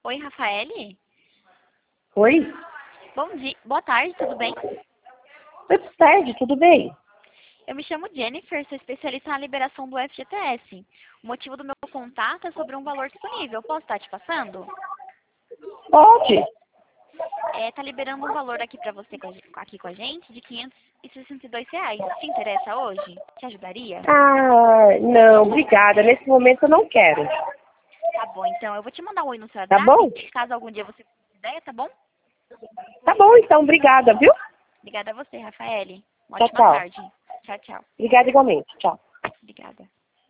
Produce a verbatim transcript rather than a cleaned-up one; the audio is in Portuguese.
Oi, Rafaele? Oi? Bom dia, boa tarde, tudo bem? Oi, boa tarde, tudo bem? Eu me chamo Jennifer, sou especialista na liberação do F G T S. O motivo do meu contato é sobre um valor disponível. Posso estar te passando? Pode? É, tá liberando um valor aqui pra você com a gen- aqui com a gente de quinhentos e sessenta e dois reais. Te interessa hoje? Te ajudaria? Ah, não, obrigada. Nesse momento eu não quero. Tá bom, então eu vou te mandar um oi no seu Tá WhatsApp, bom? caso algum dia você tenha ideia, tá bom? Tá bom, então, obrigada, viu? Obrigada a você, Rafaele. Uma Tchau, ótima tchau. tarde. Tchau, tchau. Obrigada igualmente. Tchau. Obrigada.